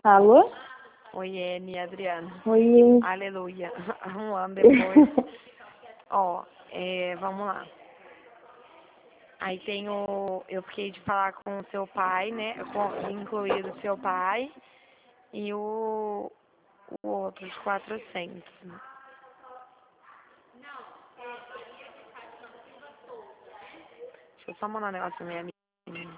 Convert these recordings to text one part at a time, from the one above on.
Alô? Oi, Eni, Adriana. Oi. Aleluia. Um ano depois. Ó, vamos lá. Aí tem eu fiquei de falar com o seu pai, né? Incluído o seu pai e o outro de 400. Deixa eu só mandar um negócio pra minha amiga.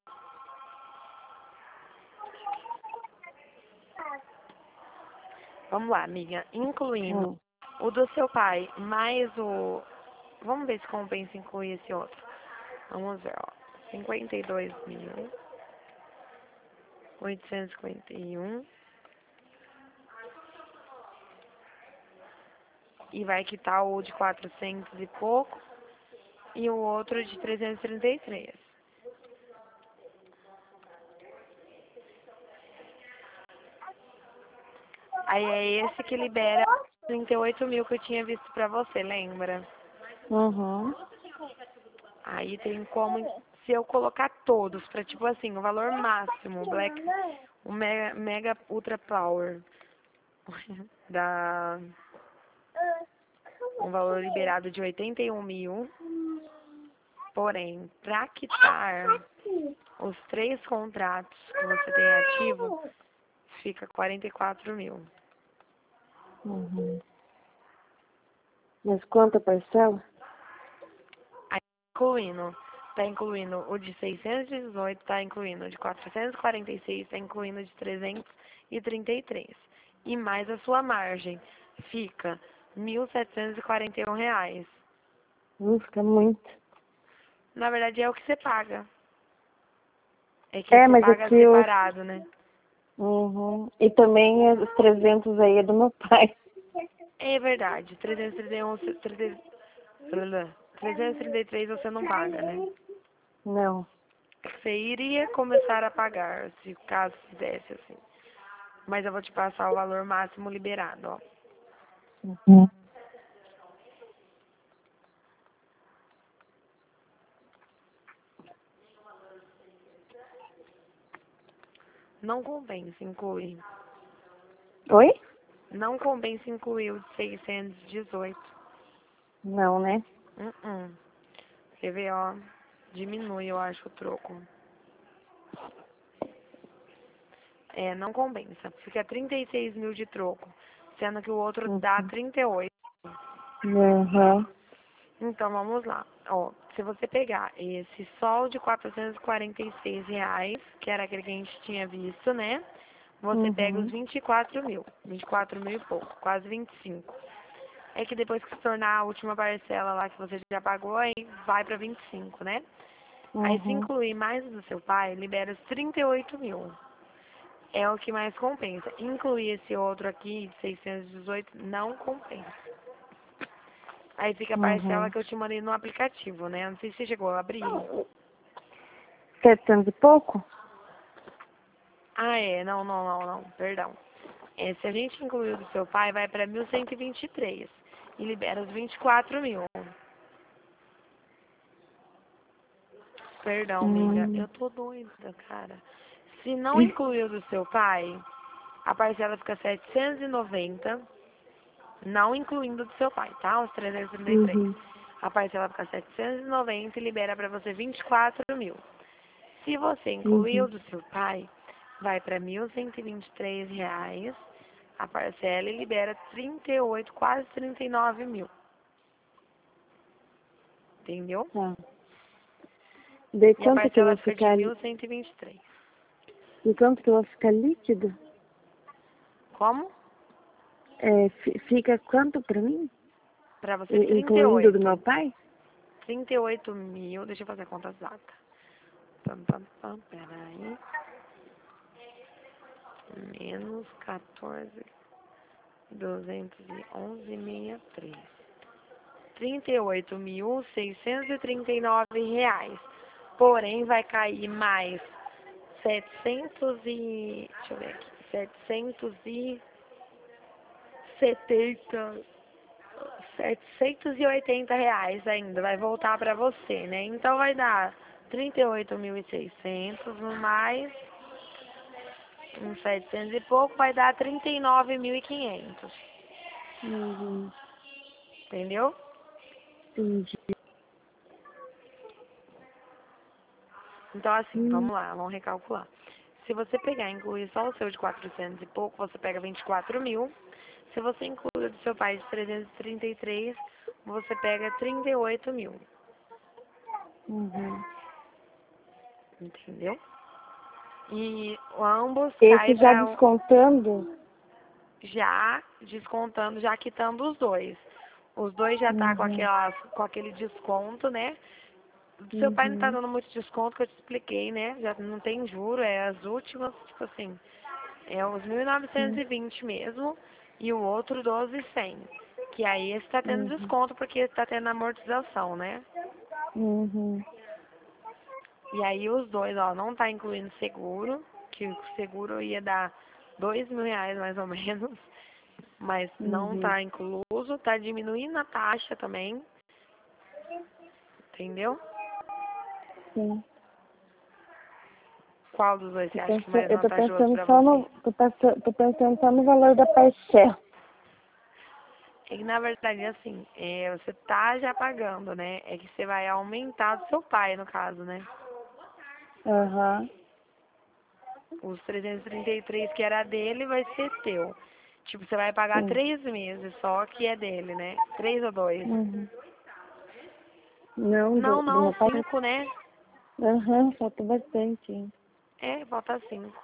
Vamos lá, amiga. Incluindo o do seu pai mais o... Vamos ver se compensa incluir esse outro. Vamos ver, ó. 52.851. E vai quitar o de 400 e pouco. E o outro de 333. Aí é esse que libera 38 mil que eu tinha visto pra você, lembra? Uhum. Aí tem como, se eu colocar todos pra, tipo assim, o valor máximo, o Mega Ultra Power, dá um valor liberado de 81 mil. Porém, pra quitar os 3 contratos que você tem ativo, fica 44 mil. Uhum. Mas quanto a parcela? Aí, tá incluindo o de 618, tá incluindo o de 446, tá incluindo o de 333. E mais a sua margem, fica R$ 1.741. Fica muito. Na verdade, é o que você paga. É que você Mas paga aqui os... separado, né? Uhum. E também os 300 aí é do meu pai. É verdade, 331, 333 você não paga, né? Não. Você iria começar a pagar, se caso fizesse assim. Mas eu vou te passar o valor máximo liberado, ó. Uhum. Não compensa incluir. Oi? Não compensa incluir o de 618. Não, né? Quer ver, ó. Diminui, eu acho, o troco. Não compensa. Fica 36 mil de troco. Sendo que o outro dá Uhum. 38. Uhum. Então, vamos lá. Ó, se você pegar esse sol de R$ 446, que era aquele que a gente tinha visto, né? Você pega os Uhum. 24 mil. 24 mil e pouco, quase 25. É que depois que se tornar a última parcela lá que você já pagou, aí vai para 25, né? Aí se Uhum. incluir mais o do seu pai, libera os 38 mil. É o que mais compensa. Incluir esse outro aqui, de 618, não compensa. Aí fica a parcela Uhum. que eu te mandei no aplicativo, né? Não sei se você chegou a abrir. 700 e pouco? Ah, não, perdão. Se a gente incluir o do seu pai, vai para 1.123 e libera os 24 mil. Perdão, amiga, Hum. eu tô doida, cara. Se não incluir o do seu pai, a parcela fica 790, não incluindo o do seu pai, tá? Os 333. Uhum. A parcela fica 790 e libera para você 24 mil. Se você incluir o Uhum. do seu pai, vai para R$ 1.123 a parcela e libera 38, quase 39 mil. Entendeu? Tá. De E a quanto que eu parcela vou fica de ficar, 1.123. de quanto que eu vou ficar líquido? Como? Fica quanto pra mim? Para você, Incluindo do meu 38. pai? 38 mil. Deixa eu fazer a conta exata. Peraí. Menos 14.211,63. R$ 38.639. Porém, vai cair mais 700 e... Deixa eu ver aqui. 770... R$ 780 ainda. Vai voltar para você, né? Então, vai dar 38.600 mais uns 700 e pouco, vai dar 39.500. Uhum. Entendeu? Entendi. Então, assim, vamos lá, vamos recalcular. Se você pegar e incluir só o seu de 400 e pouco, você pega 24 mil. Se você incluir o do seu pai de 333, você pega 38 mil. Uhum. Entendeu? E ambos Esse caem já para descontando? já descontando, já quitando os dois. Os dois já tá Uhum. com aquele desconto, né? Do seu pai não tá Uhum. dando muito desconto, que eu te expliquei, né? Já não tem juro, é as últimas, tipo assim, é os Sim. 1.920 mesmo, e o outro 12.100. Que aí esse tá tendo Uhum. desconto, porque esse tá tendo amortização, né? Uhum. E aí os dois, ó, não tá incluindo seguro, que o seguro ia dar 2.000 reais mais ou menos, mas não Uhum. tá incluso, tá diminuindo a taxa também, entendeu? Sim. Qual dos dois você acha que é mais Eu tô vantajoso pensando pra só você? no. Tô pensando só no valor da parcela. É que na verdade, assim, você tá já pagando, né? É que você vai aumentar do seu pai, no caso, né? Aham. Os 333 que era dele vai ser teu. Tipo, você vai pagar Sim. 3 meses só que é dele, né? 3 ou 2? Uhum. Não, Não, do não, meu pai. 5, né? Aham, falta bastante, hein? É, falta 5.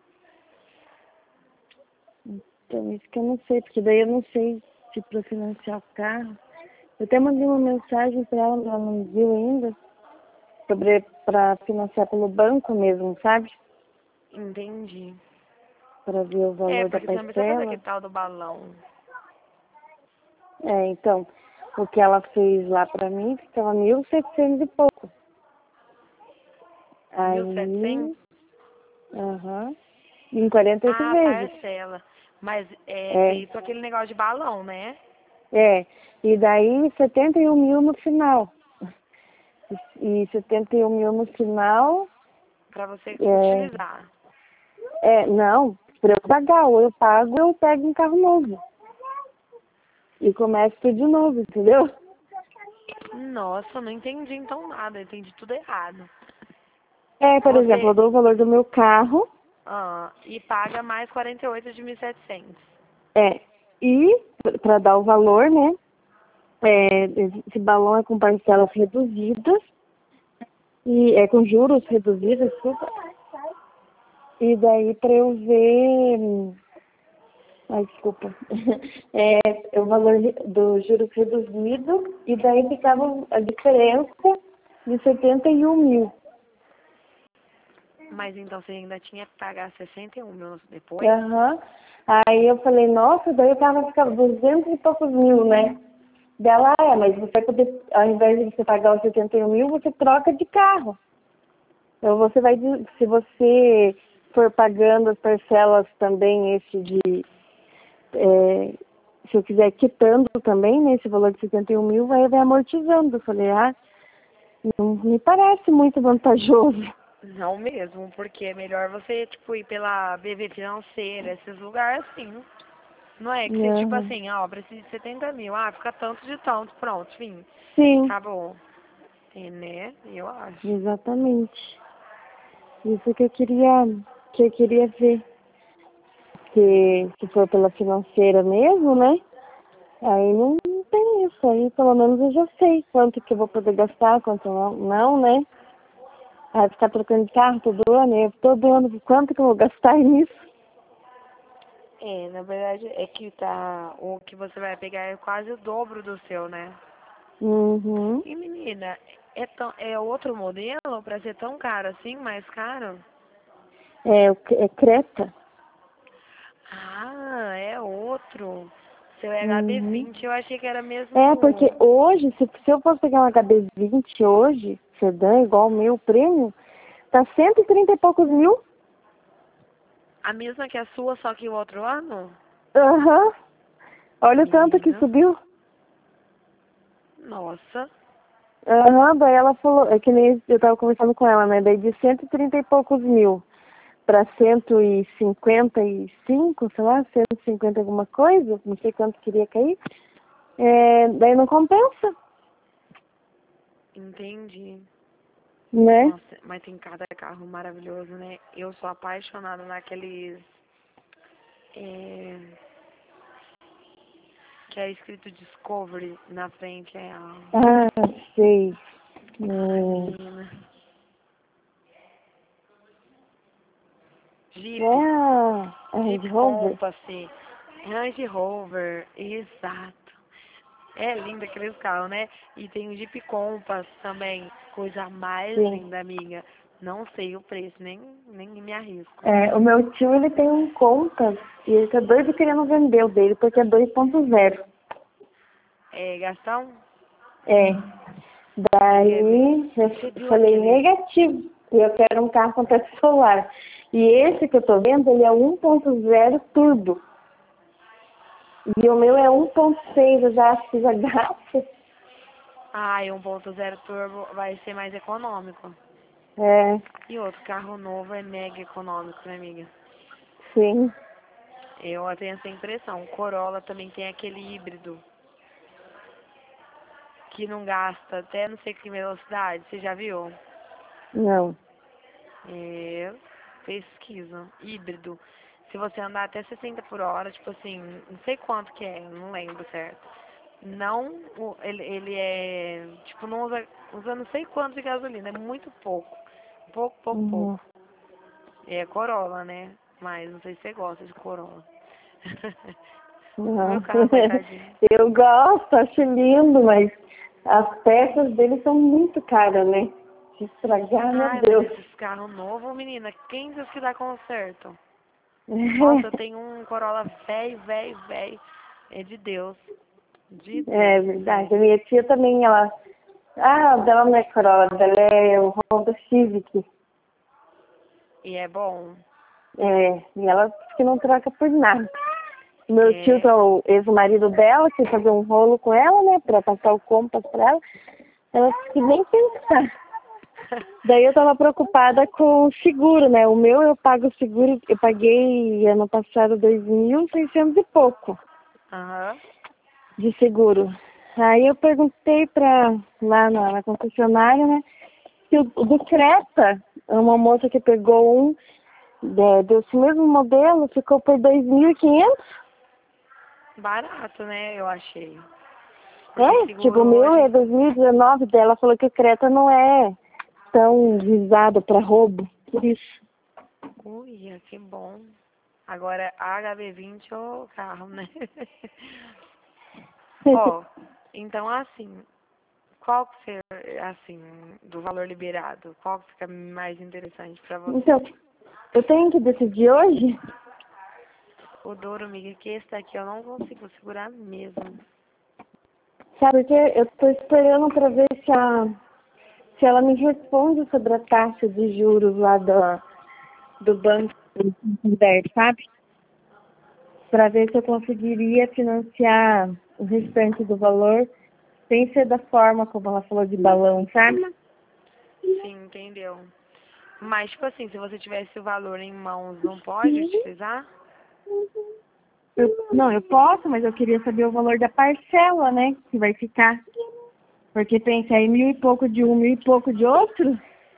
Então, isso que eu não sei, porque daí eu não sei se para financiar o carro. Eu até mandei uma mensagem para ela, ela não viu ainda, sobre para financiar pelo banco mesmo, sabe? Entendi. Para ver o É, valor da porque você não precisa fazer parcela. aquele tal do balão. É, então, o que ela fez lá para mim ficava 1.700 e pouco. 1.700. Aí, aham, em 48 Ah, vezes. parcela. Mas é É, feito aquele negócio de balão, né? é. E daí 71 mil no final. E 71 mil no final, Pra você é, utilizar. não, para eu pagar, ou eu pago ou eu pego um carro novo. E começo tudo de novo, entendeu? Nossa, não entendi então nada. Eu entendi tudo errado. É, por exemplo, eu Você dou o valor do meu carro, e paga mais 48 de 1.700. é, e para dar o valor, né? Esse balão é com parcelas reduzidas, e é com juros reduzidos, desculpa. E daí para eu ver, ai, desculpa, é o valor do juros reduzido, e daí ficava a diferença de 71 mil. Mas então você ainda tinha que pagar 61 mil depois? Aham. Aí eu falei, nossa, daí o carro vai ficar 200 e poucos mil, né? Dela, mas você vai poder, ao invés de você pagar os 71 mil, você troca de carro. Então você vai, se você for pagando as parcelas também, é, se eu quiser quitando também, né, esse valor de 71 mil, vai amortizando. Eu falei, não me parece muito vantajoso. Não mesmo, porque é melhor você, tipo, ir pela BV Financeira, esses lugares assim. Não é que você, tipo Aham. assim, ó, precisa de 70 mil. Ah, fica tanto de tanto, pronto, fim. Sim, Acabou. É, né? Eu acho. exatamente. Isso que eu queria ver. Que se for pela financeira mesmo, né? Aí não tem isso. Aí pelo menos eu já sei quanto que eu vou poder gastar, quanto não, né? Aí ficar trocando de carro todo ano, todo ano, quanto que eu vou gastar nisso? É, na verdade é que tá. O que você vai pegar é quase o dobro do seu, né? Uhum. E menina, é outro modelo pra ser tão caro assim, mais caro? É Creta. Ah, é outro. Seu Uhum. HB20, eu achei que era Porque mesmo hoje, se eu fosse pegar um HB20 hoje, sedã, igual o meu, prêmio, tá 130 e poucos mil. a mesma que a sua, só que o outro ano? Aham. Olha o tanto que Menina, subiu. nossa. Aham, daí ela falou, é que nem eu tava conversando com ela, né? Daí de 130 e poucos mil para 155, sei lá, 150 alguma coisa, não sei quanto queria cair. Daí não compensa, Entendi. né? Nossa, mas tem cada carro maravilhoso, né? Eu sou apaixonada naqueles é, que é escrito Discovery na frente. Ah, sei. Ai, menina. É Jeep. a Range Jeep Rover? Compass. Range Rover. Exato. É lindo aqueles carros, né? E tem o Jeep Compass também. Coisa mais Sim. linda, amiga. Não sei o preço, nem me arrisco. O meu tio, ele tem um Compass e ele tá doido querendo vender o dele, porque é 2.0. É, Gastão? É. Você quer ver? Daí Você eu viu falei aquele... negativo. E eu quero um carro com teto solar. E esse que eu tô vendo, ele é 1.0 turbo. E o meu é 1.6, eu já acho que já gasta. Ah, e 1.0 turbo vai ser mais econômico. É, E outro, carro novo é mega econômico, né, amiga? sim. Eu tenho essa impressão. O Corolla também tem aquele híbrido que não gasta até não sei que velocidade. Você já viu? Não. É, pesquisa. Híbrido. Se você andar até 60 por hora, tipo assim, não sei quanto que é, eu não lembro certo. Não, ele é, tipo, não usa não sei quanto de gasolina, é muito pouco. Pouco, pouco, Uhum. pouco. É Corolla, né? Mas não sei se você gosta de Corolla. O meu Não. carro, coitadinho. Eu gosto, acho lindo, mas as peças dele são muito caras, né? Se estragar, meu Ai, mas Deus. esses carros novos, menina, quem diz que dá conserto? Nossa, eu tenho um Corolla velho, velho, velho. É de Deus. De Deus, É verdade. A sério. minha tia também, ela... Ah, o dela não é Corolla, dela é o Honda Civic. E é bom. E ela disse que não troca por nada. Meu tio, que É. é o ex-marido dela, quis fazer um rolo com ela, né, pra passar o Compass pra ela. Ela disse que nem pensar. Daí eu tava preocupada com o seguro, né? O meu eu pago o seguro, eu paguei ano passado 2.600 e pouco Aham. de seguro. Aí eu perguntei lá na concessionária, né? Se o do Creta, uma moça que pegou desse mesmo modelo, ficou por 2.500. Barato, né? Eu achei. Porque Tipo, o seguro meu é hoje. 2019 dela, falou que o Creta não é tão visado para roubo, por isso. Ui, que bom. Agora, a HB20 é o carro, né? Ó, então assim, qual que seria, assim, do valor liberado, qual que fica mais interessante pra você? Então, eu tenho que decidir hoje, O Douro, amiga, que esse daqui eu não consigo segurar mesmo. sabe, porque eu tô esperando para ver se ela me responde sobre a taxa de juros lá do Banco Santander, sabe? Para ver se eu conseguiria financiar o restante do valor sem ser da forma como ela falou de balão, sabe? Sim, entendeu? Mas, tipo assim, se você tivesse o valor em mãos, não pode utilizar? Não, eu posso, mas eu queria saber o valor da parcela, né? Que vai ficar. Porque pensa aí 1.000 e pouco de um, 1.000 e pouco de outro.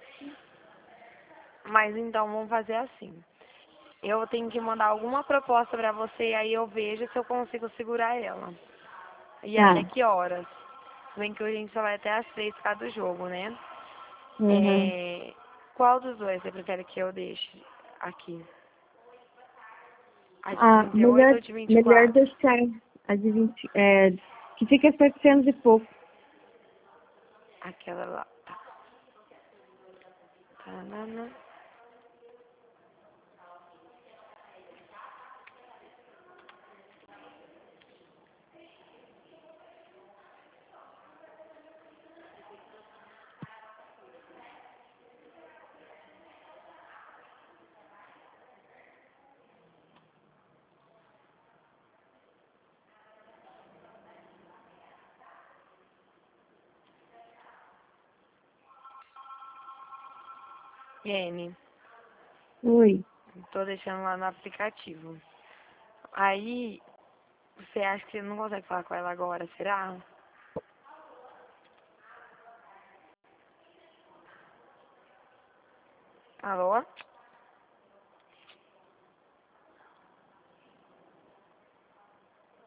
Mas então, vamos fazer assim. Eu tenho que mandar alguma proposta pra você e aí eu vejo se eu consigo segurar ela. E até Tá. que horas? Se bem que hoje a gente só vai até às 3 por causa do jogo, né? Uhum. Qual dos dois você prefere que eu deixe aqui? A de Ah, 38 melhor, ou de vinte e melhor quatro? deixar a de 20, que fica 700 e pouco. Aquela lá. Tá. Tanana. N. Oi. Tô deixando lá no aplicativo. Aí, você acha que você não consegue falar com ela agora, será? Alô?